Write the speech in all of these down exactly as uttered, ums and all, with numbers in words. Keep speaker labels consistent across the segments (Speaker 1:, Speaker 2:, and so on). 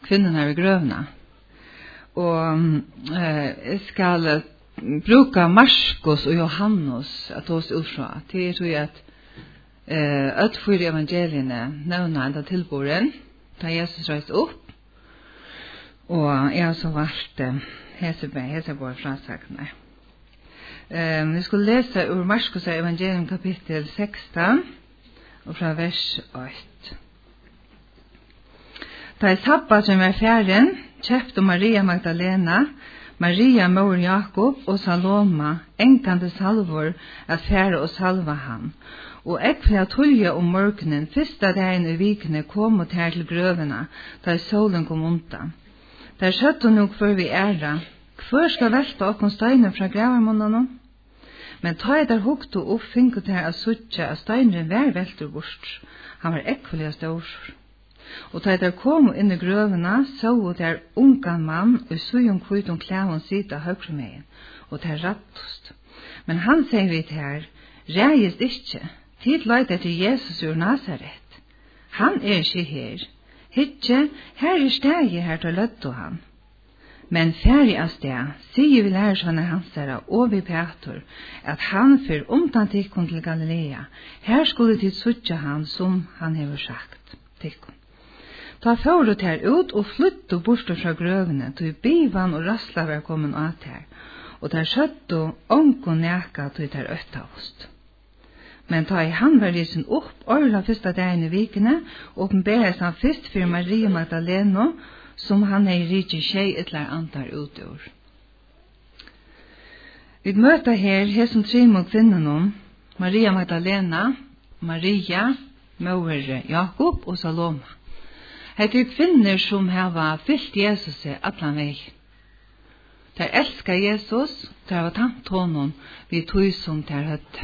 Speaker 1: kvinnorna i grövna. Och eh, jag ska bruka Markus och Johannes att oss utfra. Det är så att eh, att för evangelierna nämna ända tillborden där Jesus reste upp. Och jag har så varit Hesebe, Hesebor frasagna. Eh, vi skulle läsa ur Markus evangelium kapitel sexton och från vers åtta. Da sabbat som var färden, köpte Maria Magdalena, Maria mor Jakob och Saloma enkande salvor att färre och salva han. Og ekvile tulje om morgenen, første dagen i vikene kom mot her til grøvene, da solen kom undan. Der skjøtte hun nok før vi æra, hver skal velte okken steiner fra gravermånene? Men ta jeg der hukte opp, finket her av suttje, at steineren var velter bort. Han var ekvile stor. Og da jeg der kom inn i grøvene, så hun der ungan mann, og så hun kvitt om klæven sida høyre med, og der rattost. Men han sier vi til her, reist ikke, tid leiter til Jesus ur Nazaret. Han er ikke her. Hitje, her er stegi her til løtto han. Men færdig av sted, sier vi lærersvannet hans herre og vi Peter, at han fyr omtan tikkun til Galilea. Her skulle tid suttje han som han hever sagt. Tikkun. Ta førut her ut og flyttu bort fra grøvene, til bivan og rassla var kommet at her. Og der skjøttu onko neka til der øttaost. Men ta i han var risen opp, orla første dagen i vikene, åpenberes han først for Maria Magdalena, som han er riktig tjej etler antar utår. Vi møter her, her som tre mot kvinnerne, Maria Magdalena, Maria, mor Jakob og Saloma. Hette er kvinner som har fyllt Jesus i atlan vei. De elskar Jesus, de har tant honom vid tog som de høtte.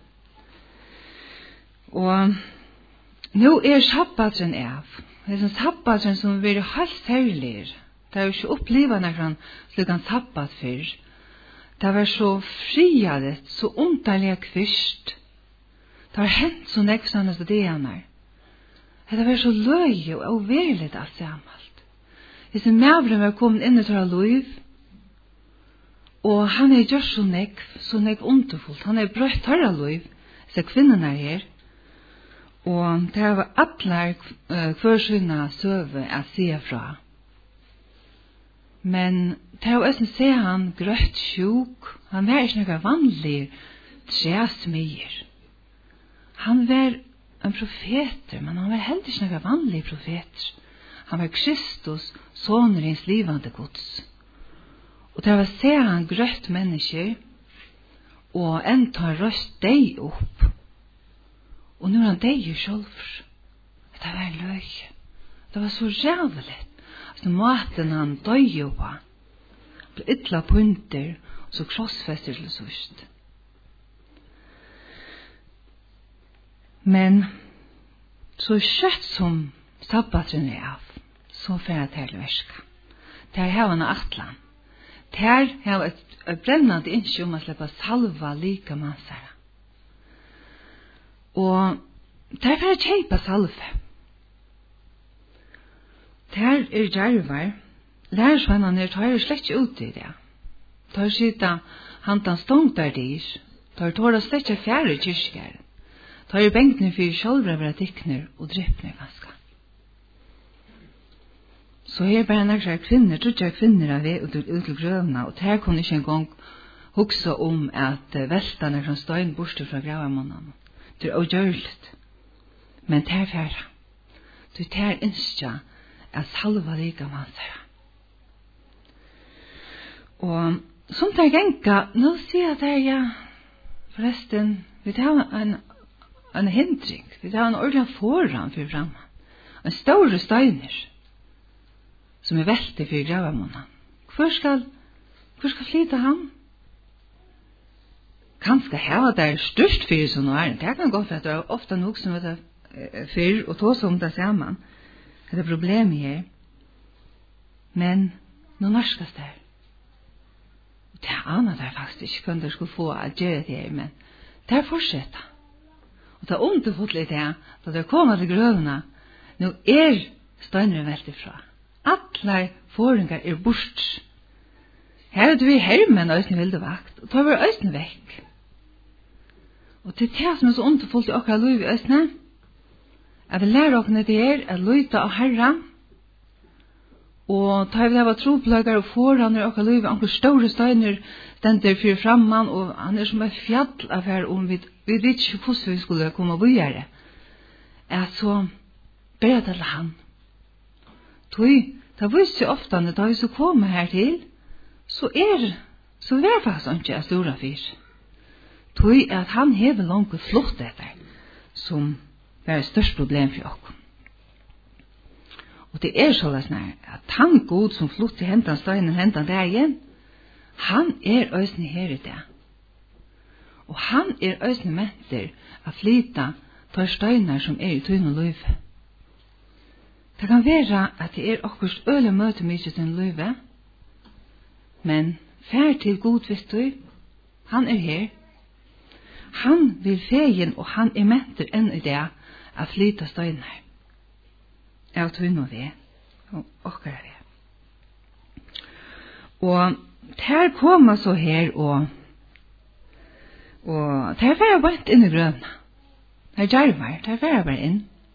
Speaker 1: Og nå er sabbatren av. Det er en sabbatren som blir helt særlig. Det er jo ikke opplevd noen slik en sabbat før. Det var så friadet, så underlig kvist. Det har hendt så nekstende stedene. Det var så løye og overlig alt sammen. Hvis en medbrem var kommet inn i tørre liv, og han er gjør så nekv, så nekv underfullt. Han er brøtt tørre liv, så kvinnerne er her. Og det var atler kvarsynna søve at se fra. Men det var også se han grøtt sjuk. Han var ikke noe vanlig træsmyer. Han var en profeter, men han var heller ikke noe vanlig profeter. Han var Kristus, sonens livande gods. Og det var se han grøtt mennesker, og en tar røst deg opp. Og nå er han deg jo selv. Det var løy. Det var så rævlig. Altså maten han døg jo på. Ble ytla punter, og så krossfester til sørst. Men så kjøtt som sabbatren er av, så får jeg til å verska. Det er her han atlan. Det er her et brennende innskje om å slippe salva lika mansere. Og der får jeg kjeipa salve. Der er djervar. Lærersvennerne tar jeg slett ikke ut i det. Tar skita hantan stångt der dyr. Tar tåra slett ikke fjerde kyrkjær. Tar jeg benkene for sjølvrever dikkner og dryppner ganske. Så her bare nærkere kvinner, tror jeg kvinner er ved ut til grøvene, og der kunne ikke engang hukse om at velta nærkere støyen borste fra gravemånene. Det er ogjørligt. Men det er færre. Det er innskja at salva lika mansere. Og som det er genka, nå sier jeg det, ja, forresten, vi tar en, en hindring, vi tar en ordentlig foran for fremme. En store steiner, som er veldig for gravamånen. Hvor skal, hvor skal flyta han? Kanskje heva der størst fyrir som nå er. Det kan gå for at det er ofte nok som det er fyrir, og tås om det sammen. Det er problemet her. Men nå norskast det. Det aner det faktisk ikke hvem det skulle få at gjøre det her, men det er fortsett. Og det er underfullt litt her, da det kommer til grøvene, nå er støynere veldig fra. Allar foringar er bort. Her er det vi hermen øysene vilde vakt, og tar vi øysene vekk. Og til det som er så underfullt i okra liv i øysene, at vi lærer okra det er at lyta av Herren, og tar vi det av tropløgar og foran i okra liv, anker store støyner stender fyrir framman, og han er som et fjall av her, om vi, vi vet ikke hvordan vi skulle komme og gjøre, er så ber det til han. Tui, det viser jo ofte at da vi så kommer her til, så er så er det faktisk ikke jeg stora fyr. Tui er at han hever langt flott etter, som er et størst problem for oss. Og det er så løsne at han god som flott til hentan støynen hentan der igjen, han er øysene her i det. Og han er øysene menter å flyta for støyner som er i tøyne og løyve. Det kan være at det er akkurat øle møte mye til en løyve, men fær til god visst du, han er her. Han vil fegen, og han er menter enn i det å flyta støyner. Jeg tog noe ved, og okker er ved. Og her kommer så her, og, og her var jeg bare inn i grøvene. Her djerver, her var jeg bare inn.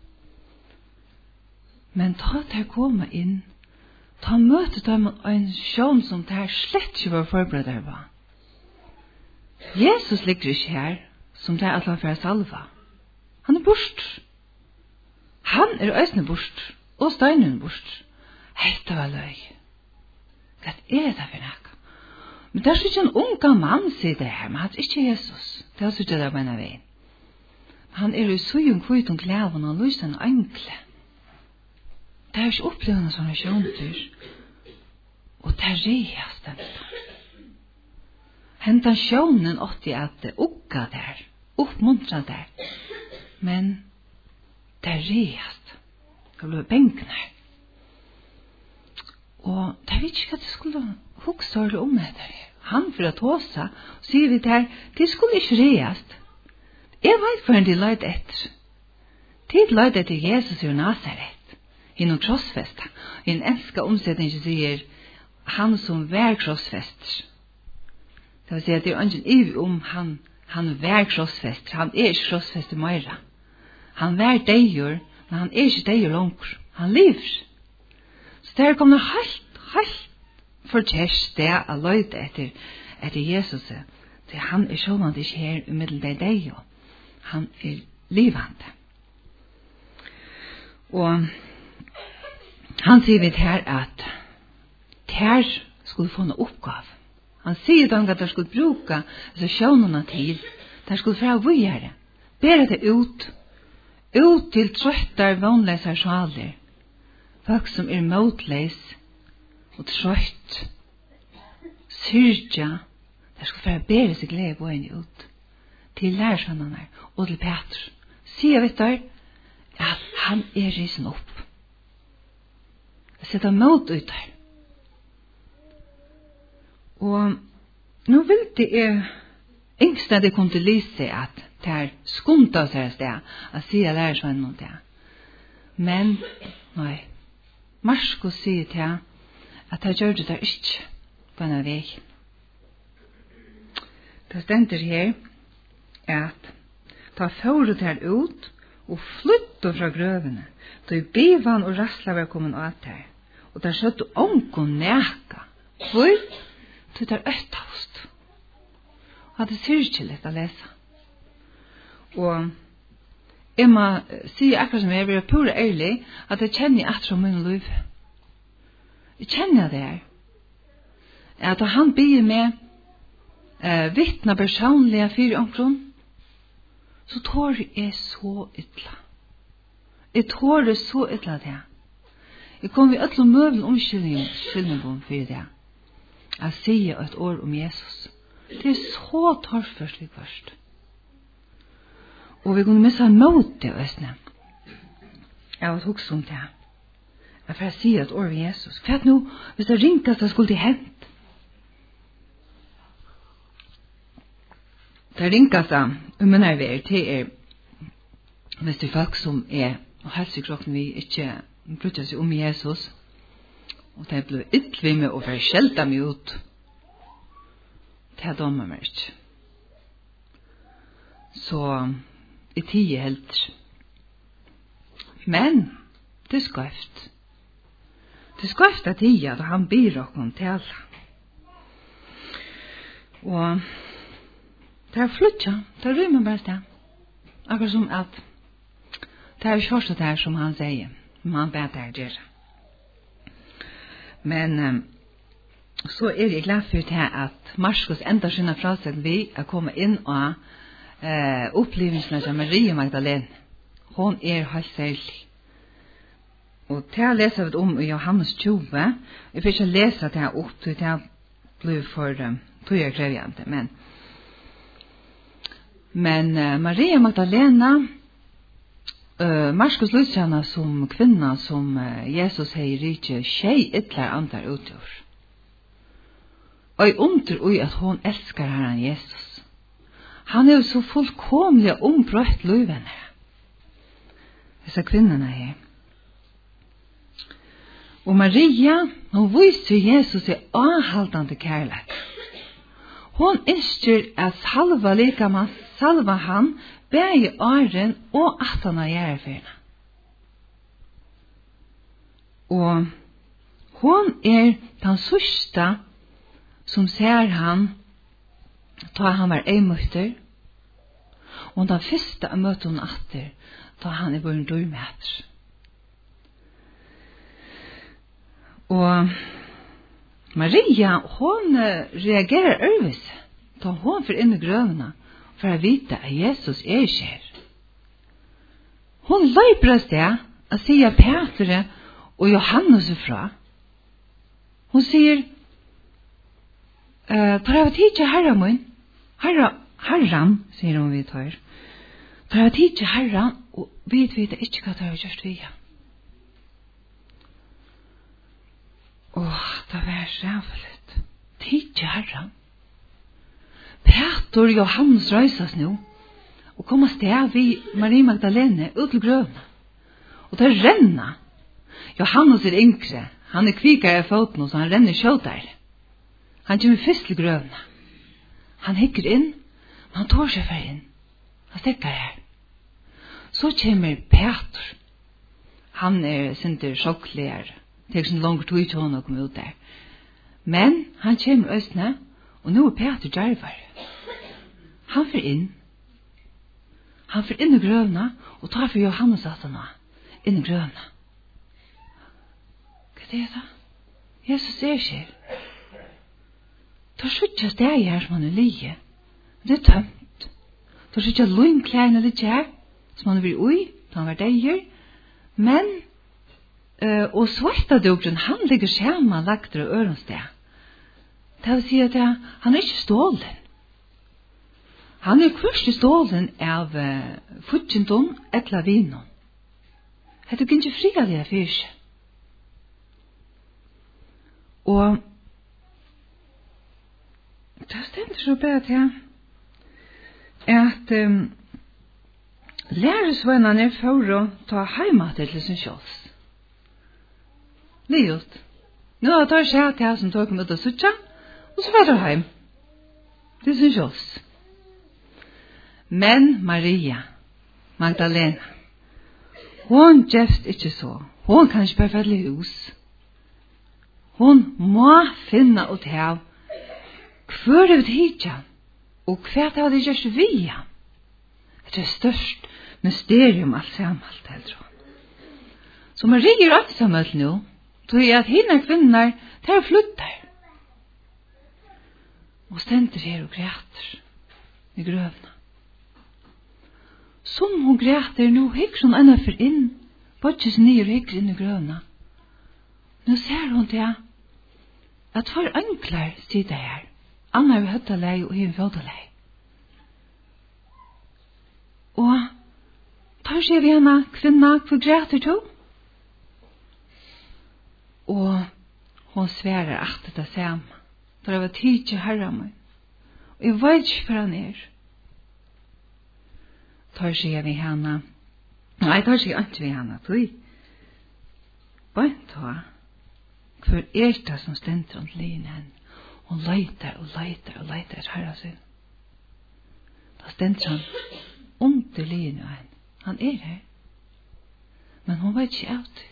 Speaker 1: Men da her kommer inn, da møter de en sjån som det her slett ikke var forberedt her var. Jesus ligger ikke her, som det er at han får salva. Han er bort. Han er øsne bort, og støynen bort. Hette var løy. Hva er det for noe? Men det er ikke en unga mann, sier det her, men han er ikke Jesus. Det er så ikke det på en vei. Han er i søyen kvitt om klæven og lyser en enkle. Det er ikke opplevende sånne sjåntur. Og det er reas den. Hentan sjånen åtti at ukka der, oppmuntra der. Men det er reast. Det ble benken her. Og det vet ikke hva det skulle hukse om etter. Han for å tåse, sier vi der, det skulle ikke reast. Jeg vet hva de løyd etter. De løyd etter Jesus i Nazaret. I noen krossfest. I en enska omsetning sier han som vær krossfester. Det vil si at det er ikke iv om han, han vær krossfester. Han er ikke krossfester meira. Han vær deier, men han er ikke deier langer. Han lever. Så der kommer helt, helt fortjers det å løyde etter, etter Jesus. Så han er sånn ikke her i middel det deier. Han er livande. Og han sier vi her at her skulle få noe oppgave. Han sier dem at de skulle bruke altså sjånene til. De skulle fra vujere. Bere det ut. Ut til trøttar vannleser sjaler. Folk som er motleis og trøtt. Syrja. De skulle fra bere seg glede på en ut. Til lærersvannene og til Peter. Sier vi der at han er risen opp. Sette mot ut der. Og nå vil det er yngst at det kom til lyse at det er skumta seg sted å si at lærersvann noe det. Men, nei, Marskos sier til at det gjør det der ikke på en vei. Det stender her at ta føret her ut og flytte fra grøvene, da bivan og rassla var kommet av her. Og der skjøtte ånko næka. Hvor? Det er øttavst. Og det sier ikke litt å lese. Og jeg må si akkurat som jeg vil være pura ærlig, at jeg kjenner etter om min liv. Jeg kjenner det her. At han blir med eh, vittna personlige fyre omkron, så tår jeg så ytla. Jeg tår det så ytla det. Jeg kom vi ætla møvlen omskyldningen for det. Jeg sier et ord om Jesus. Det er så torrførst vi først. Og vi kunne missa mot det østene. Jeg har hukst om det. Jeg får si et ord om Jesus. Hva er det nå, hvis det ringkast det skulle hent? Det ringkast det, om man er ved, det er hvis det er folk som er, og helst i kroppen vi ikke bryter seg om Jesus, Og det ble ytterlig med å være skjelta meg ut. Det dommer meg ikke. Så i tide helt. Men det er skøft. Det er skøft at tide at han byr oss til alle. Og det er flytja, det er rymmer bare sted. Akkurat som at det er kjørst det her som han sier, som han ber det her gjøre. Men um, så er jeg glad for det at Marskos enda skynda fra seg vi å komme inn og uh, opplevelsen av Maria Magdalene. Hon er helt særlig. Og det har leser vi om i Johannes tjue. Jeg får ikke lese det her opp til det blir for um, tog krevjende. Men, men uh, Maria Magdalena Uh, Marskos lyser henne som kvinna som uh, Jesus sier ikke tjej ytler andar utgjør. Og jeg undrer ui at hun elskar herren Jesus. Han er jo så fullkomlig ombrøtt løyvene. Disse kvinnerne her. Og Maria, hun viser Jesus i avhaldende kærlighet. Hun ønsker at salva likamann, salva han, bæg åren og at han har gjerne. Og hun er den sørste som ser han da han var eimutter, og den første av møtet hun atter da han er bare en dørmæter. Og Maria, hun reagerer øvis da hun får inn i grøvene for å vite at Jesus er skjer. Hun løper oss det å si Petre og Johannes fra. Hun sier, «Tar jeg tid til herren min?» Herre, herren, sier hun vidt her. «Tar jeg tid til herren?» Og vi vet ikke hva det har gjort vi. Åh, det var rævligt. Tid til herren. Peter og Johannes røyses nå, og kommer sted vi Marie Magdalene ut til grøvene. Og det renner. Johannes er yngre, han er kvikere i foten, så han renner kjøter. Han kommer først til grøvene. Han hikker inn, men han tar seg for inn. Han stikker her. Så kommer Peter. Han er sinter sjokkligere. Det er ikke sånn langt tog til å komme ut der. Men han kommer østene, og nå er Peter djerver. Han får inn. Han får inn i grøvene, og tar for Johannes at han var inn i grøvene. Hva er det da? Jesus er ikke. Det er ikke steg her som han er lige. Det er tømt. Det er ikke løgnklærne litt her, som han er vært ui, da han var deier. Men, uh, og svartadugren, han ligger skjermen lagt til ørensted. Det vil si at jeg, han er ikke stålen. Han er først stålen av uh, futjendom etla vinon. Det er ikke frialig av fyrse. Og det stemmer så bare til at um, læresvennerne er for å ta heimat til sin kjøls. Liot. Nå har jeg tatt seg til jeg som tok meg ut av suttja, og så var det hjem. Det synes jeg også. Men Maria Magdalena, hun gjøst ikke så. Hun kan ikke bare felle hus. Hun må finne ut av hver er det hitjan, og hva er det gjørs via. Det er størst mysterium alt sammen, helt tror. Så Maria er alt sammen nå, tror jeg at henne kvinner tar flytter. Og stender her og græter i grøvene. Som hun græter nå, hikker hun enda for inn, bortsett ned og hikker inn i grøvene. Nå ser hun til at for ønkler sitter her, Anna vil høtta lei og hin fjóta lei. Og tar seg vi henne kvinna for græter to. Og hun sverer at det samme. For jeg var tid til herra meg. Og jeg vet ikke hva han er. Tar seg vi henne. Nei, tar seg ikke vi henne. Tui. Bant hva. Hva hver er det som stender om linjen henne. Hun leiter og leiter og leiter etter herre sin. Da stender han under linjen henne. Han er her. Men hun vet ikke av det.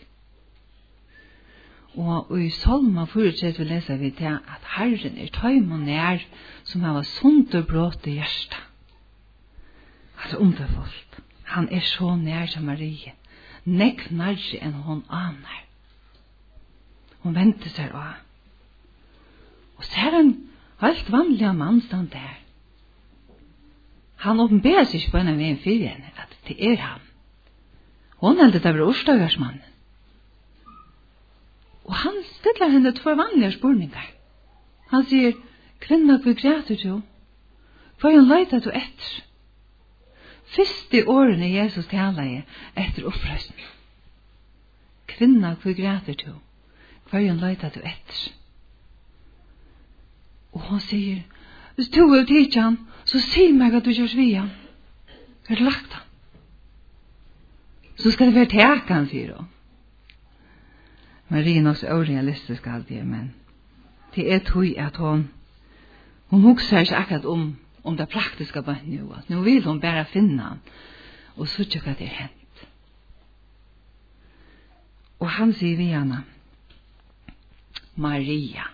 Speaker 1: Og i Salma forutsatt vil lese vi til at Herren er tøym og nær som har sunt og brått i hjertet. Altså underfullt. Han er så nær som Marie. Nekk nærre enn hun aner. Hun venter seg av. Og så er en helt vanlig mann stand der. Han åpenberer seg ikke på en av veien for henne at det er han. Hun heldet det var årsdagarsmannen. Og han stiller henne två vanliga spurningar. Han sier, kvinna, hva græter du? Hva er hun leiter du etter? Fyrste årene Jesus taler etter opprøsning. Kvinna, hva græter du? Hva er hun leiter du etter? Og han sier, hvis du vil tidsje han, så si meg at du gjør vi han. Hva er lagt han? Så skal det være teka han, sier hun. Marie er nok så realistisk alltid, men det er tog at hun hun husker ikke akkurat om, om det praktiske på henne nå. Nå vil hun bare finne han og så ikke hva det er hendt. Og han sier vi henne, Maria.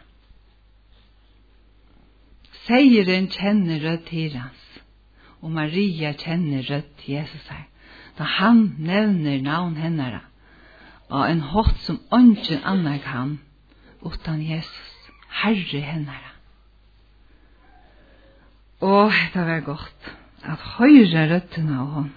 Speaker 1: Seieren kjenner rødt til hans, og Maria kjenner rødt til Jesus her. Da han nevner navn hennere, og en hatt som ingen annar kan, utan Jesus, Herre hennara. Og det var godt at høyre røttene av hon.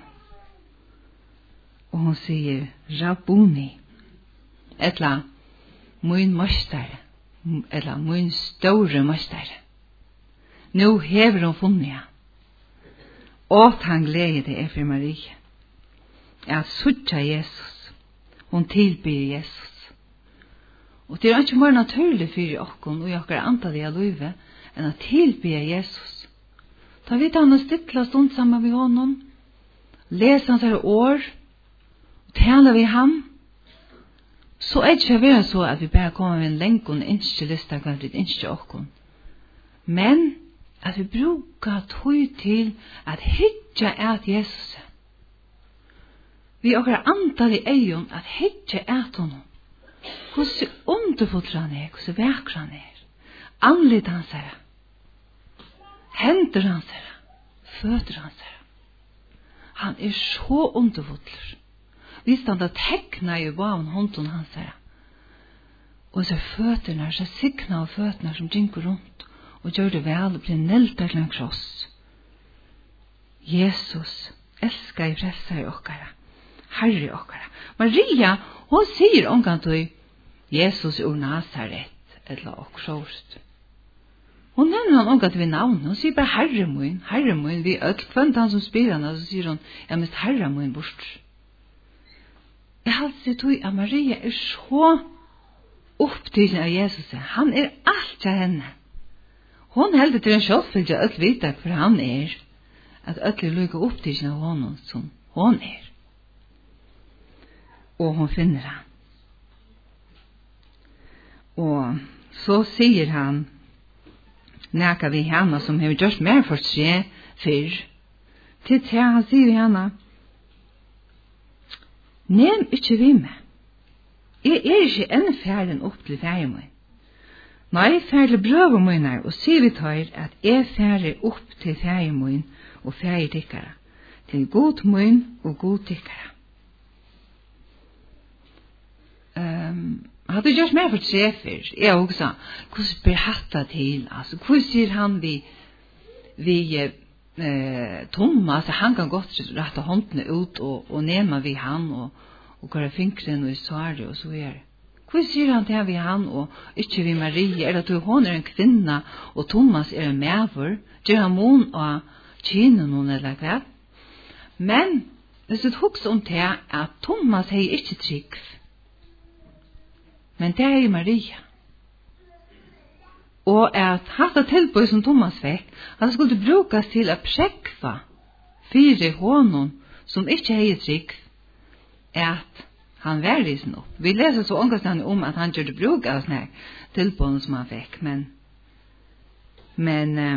Speaker 1: Og hun sier, Rabboni, etla min møstare, etla min store møstare. Nå hever hun funnet jeg. Og han gleder det er for Marie. Jeg suttja Jesus. Hun tilbyr Jesus. Og det er ikke mer naturlig for oss og jeg er antall i livet enn å tilbyr Jesus. Da vet han å stille stund sammen med honom, lese hans her år, tale vi ham, så er det ikke være så at vi bare kommer med en lenk og en innskje liste hva vi innskje oss. Men at vi bruker tog til at hytja at Jesus. Vi har antall i egen at hytja at honom. Hvordan underfullt han er, hvordan vekker han er. Anlitt han ser. Hender han ser. Føtter han ser. Han er så underfullt. Visst han da tekna i baven hånden han ser. Og så føtterne, så signa av føtterne som drinker rundt og gjør det vel og blir neltet til en kross. Jesus elsker i frelser i okkara. Herre okkara. Maria, hun sier omgang til Jesus ur Nazaret, eller okkjørst. Hun nevner han omgang til vi navn, hun sier bare Herre min, Herre min, vi økt kvendt han som spyr henne, så sier hun, jeg mist Herre min bort. Jeg har alltid tog at Maria er så opptiden av Jesus, han er alt av henne. Hun heldur til en sjålfylde at vite for han er, at øtlig lykke opptiden av honom som hon er. Og hun finner han. Og så sier han, nækka vi henne som har gjort mer for seg før, til til han sier vi henne, nem ikke vi med. Jeg er ikke enn ferden opp til ferden min. Nei, ferdig brøver mine, og sier vi tar at jeg ferdig opp til ferden min og ferdig tikkere, til god min og god tikkere. Um, hadde gjort mer for trefer. Jeg også, hvordan blir hatta til? Altså, hvordan sier han vi, vi eh, Thomas, han kan godt rette håndene ut og, og nema vi han og, og gøre finkren og i svaret og så videre. Hvordan sier han til vi han og ikke vi Marie? Eller at hun er en kvinne og Thomas er en medver? Gjør han mån og kjene noen eller hva? Men, hvis du husker om det, at Thomas har ikke trygg. Men det er Maria. Og at hatt det tilbøy som Thomas fikk, at det skulle brukes til å prekva fire hånden som ikke er trygg, at han var risen upp. Vi läser så ångestande om att han gjorde bruk av såna här tillbånd som han fick. Men, men eh,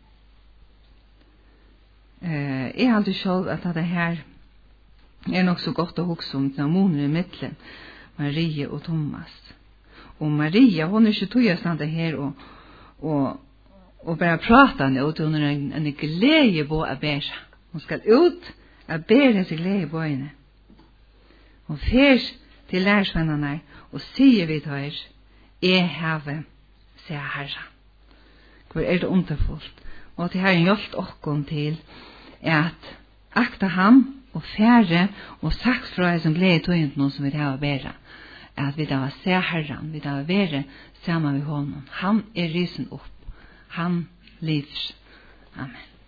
Speaker 1: eh, jag har alltid själv att det här är nog så gott att huxa om den månen i mitten. Maria och Thomas. Och Maria, hon är inte tog här och, och, och bara prata nu. Hon är en, en glädje på att bära. Hon ska ut att bära sig glädje på henne. Hon fer til lærersvennerne og sier vi til her, jeg have, sier Herre. Hvor er det underfullt. Og til Herren hjelpt okkom til at akta ham og færre og sagt fra en som glede tøyent noe som vi har bedre. At vi da ser Herren, vi da være sammen med honom. Han er risen opp. Han lever. Amen.